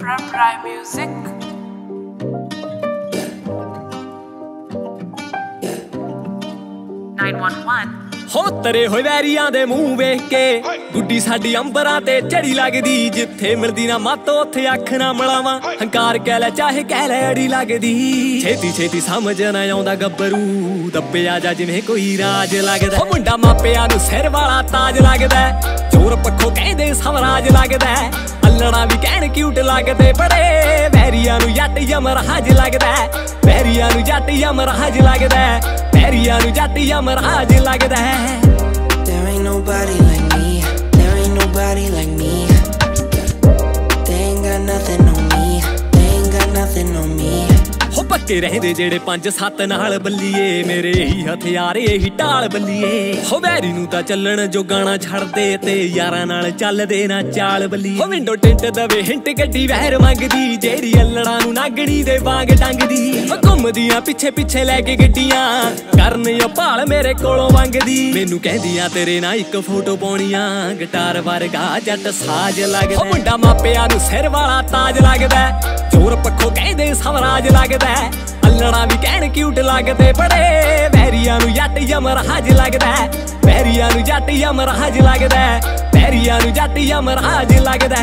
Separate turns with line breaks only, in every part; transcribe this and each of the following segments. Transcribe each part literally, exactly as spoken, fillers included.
Prime Music. nine one one
ਹੋ ਤਰੇ ਹੋਏ ਵੈਰੀਆਂ ਦੇ ਮੂੰਹ ਵੇਖ ਕੇ ਗੁੱਡੀ ਸਾਡੀ ਅੰਬਰਾਂ ਤੇ ਚੜੀ ਲੱਗਦੀ। ਜਿੱਥੇ ਮਿਲਦੀ ਨਾ ਮੱਤ ਉੱਥੇ ਅੱਖ ਨਾ ਮਲਾਵਾਂ। ਹੰਕਾਰ ਕਹਿ ਲੈ ਚਾਹੇ ਕਹਿ ਲੈ ਅੜੀ ਲੱਗਦੀ। ਛੇਤੀ ਛੇਤੀ ਸਮਝ ਨਾ ਆਉਂਦਾ ਗੱਭਰੂ ਦੱਬਿਆ ਜਾ ਜਿਵੇਂ ਕੋਈ ਰਾਜ ਲੱਗਦਾ। ਉਹ ਮੁੰਡਾ ਮਾਪਿਆਂ ਨੂੰ ਸਿਰ ਵਾਲਾ ਤਾਜ ਲੱਗਦਾ। ਚੋਰ ਪੱਖੋਂ ਕਹਿੰਦੇ ਸਮਰਾਜ ਲੱਗਦਾ। ਅੱਲਣਾ ਵੀ ਕਹਿਣ ਕਿਊਟ ਲੱਗਦੇ ਬੜੇ। ਵੈਰੀਆਂ ਨੂੰ ਜੱਟ ਯਮਰਾਜ ਲੱਗਦਾ। ਵੈਰੀਆਂ ਨੂੰ ਜੱਟ ਯਮਰਾਜ ਲੱਗਦਾ। ਵੈਰੀਆਂ ਨੂੰ ਜੱਟ ਯਮਰਾਜ ਲੱਗਦਾ।
There ain't nobody like me. There ain't nobody like me. They ain't got nothing on me. They ain't got nothing on me.
ਹੋ ਪੱਕੇ ਰਹਿੰਦੇ ਜਿਹੜੇ ਪੰਜ ਸੱਤ ਨਾਲ ਬੱਲੀਏ। ਮੇਰੇ ਹੀ ਹਥਿਆਰ ਇਹੀ ਢਾਲ ਬੱਲੀਏ। ਹੋ ਵੈਰੀ ਨੂੰ ਤਾਂ ਚੱਲਣ ਜੋ ਗਾਣਾ ਛੱਡਦੇ ਤੇ ਯਾਰਾਂ ਨਾਲ ਚੱਲਦੇ ਨਾ ਚਾਲ ਬੱਲੀਏ। ਹੋ ਵਿੰਡੋ ਟਿੰਟ ਦਵੇ ਹਿੰਟ ਗੱਡੀ ਵਹਿਰ ਮੰਗਦੀ। ਜਿਹੜੀ ਅੱਲੜਾਂ ਨੂੰ ਨਾਗਣੀ ਦੇ ਵਾਂਗ ਟੰਗਦੀ। ਹੋ ਘੁੰਮਦੀਆਂ ਪਿੱਛੇ ਪਿੱਛੇ ਲੈ ਕੇ ਗੱਡੀਆਂ ਕਰਨ ਭਾਲ ਮੇਰੇ ਕੋਲੋਂ ਵੰਗਦੀ। ਮੈਨੂੰ ਕਹਿੰਦੀਆਂ ਤੇਰੇ ਨਾਲ ਇੱਕ ਫੋਟੋ ਪਾਉਣੀਆਂ। ਗਿਟਾਰ ਵਰਗਾ ਜੱਟ ਸਾਜ ਲੱਗਦਾ। ਹੋ ਮੁੰਡਾ ਮਾਪਿਆਂ ਨੂੰ ਸਿਰ ਵਾਲਾ ਤਾਜ ਲੱਗਦਾ। ਚੋਰ ਪੱਖੋਂ ਕਹਿੰਦੇ ਸਮਰਾਜ ਲੱਗਦਾ। ਅੱਲਣਾ ਵੀ ਕਹਿਣ ਕਿਊਟ ਲੱਗਦੇ ਬੜੇ। ਵੈਰੀਆਂ ਨੂੰ ਜੱਟ ਯਮਰਾਜ ਲੱਗਦਾ। ਵੈਰੀਆਂ ਨੂੰ ਜੱਟ ਯਮਰਾਜ ਲੱਗਦਾ। ਵੈਰੀਆਂ ਨੂੰ ਜੱਟ ਯਮਰਾਜ ਲੱਗਦਾ।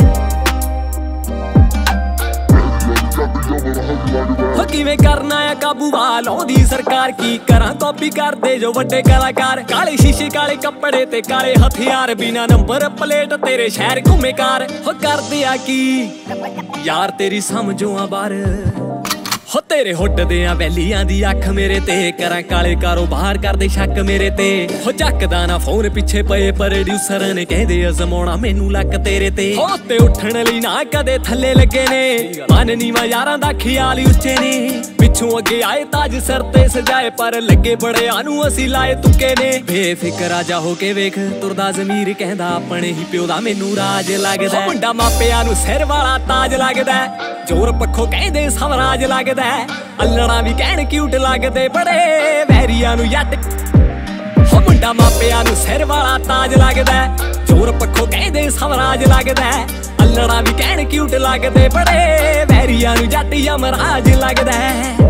ਹੋ ਕਿਵੇਂ ਕਰਨਾ ਆ ਕਾਬੂ ਵਾ ਲਾਉਂਦੀ ਸਰਕਾਰ। ਕੀ ਕਰਾਂ ਕਾਪੀ ਕਰਦੇ ਜੋ ਵੱਡੇ ਕਲਾਕਾਰ। ਕਾਲੇ ਸ਼ੀਸ਼ੇ ਕਾਲੇ ਕੱਪੜੇ ਤੇ ਕਾਲੇ ਹਥਿਆਰ। ਬਿਨਾ ਨੰਬਰ ਪਲੇਟ ਤੇਰੇ ਸ਼ਹਿਰ ਘੁੰਮੇ ਕਾਰ। ਹੋ ਕਰਦੇ ਆ ਕੀ ਯਾਰ ਤੇਰੀ ਸਮਝੋ ਆ ਬਾਰ। ਹੋ ਤੇਰੇ ਹੁੱਟਦੇ ਆ ਵੈਲੀਆਂ ਦੀ ਅੱਖ ਮੇਰੇ ਤੇ। ਕਰਾਂ ਕਾਲੇ ਕਾਰੋਬਾਰ ਕਰਦੇ ਸ਼ੱਕ ਮੇਰੇ ਤੇ। ਹੋ ਚੱਕਦਾ ਨਾ ਫੋਨ ਪਿੱਛੇ ਪਏ ਪ੍ਰੋਡਿਊਸਰ ਨੇ ਕਹਿੰਦੇ ਅਜ਼ਮਾਉਣਾ ਮੈਨੂੰ ਲੱਕ ਤੇਰੇ ਤੇ। ਹੋ ਤੇ ਉੱਠਣ ਲਈ ਨਾ ਕਦੇ ਥੱਲੇ ਲੱਗੇ ਨੇ। ਮਨ ਨੀਵਾਂ ਯਾਰਾਂ ਦਾ ਖਿਆਲ ਹੀ ਉੱਚੇ ਨੇ। ਪਿੱਛੋਂ ਅੱਗੇ ਆਏ ਤਾਜ ਸਿਰ ਤੇ ਸਜਾਏ ਪਰ ਲੱਗੇ ਬੜਿਆਂ ਨੂੰ ਅਸੀਂ ਲਾਏ ਤੁੱਕੇ ਨੇ। ਬੇਫਿਕਰ ਜਾ ਹੋ ਕੇ ਵੇਖ ਤੁਰਦਾ ਜ਼ਮੀਰ ਕਹਿੰਦਾ ਆਪਣੇ ਹੀ ਪਿਓ ਦਾ ਮੈਨੂੰ ਰਾਜ ਲੱਗਦਾ। ਮੁੰਡਾ ਮਾਪਿਆਂ ਨੂੰ ਸਿਰ ਵਾਲਾ ਤਾਜ ਲੱਗਦਾ। ਚੋਰ ਪੱਖੋਂ ਕਹਿੰਦੇ ਸਮਰਾਜ ਲੱਗਦਾ। ਅੱਲਣਾ ਵੀ ਕਹਿਣ ਕਿਊਟ ਲੱਗਦੇ ਬੜੇ। ਵੈਰੀਆਂ ਨੂੰ ਜੱਟ ਹੋ ਮੁੰਡਾ ਮਾਪਿਆਂ ਨੂੰ ਸਿਰ ਵਾਲਾ ਤਾਜ ਲੱਗਦਾ। ਚੋਰ ਪੱਖੋਂ ਕਹਿੰਦੇ ਸਮਰਾਜ ਲੱਗਦਾ। ਅੱਲਣਾ ਵੀ ਕਹਿਣ ਕਿਊਟ ਲੱਗਦੇ ਬੜੇ। ਵੈਰੀਆਂ ਨੂੰ ਜੱਟ ਯਮਰਾਜ ਲੱਗਦਾ।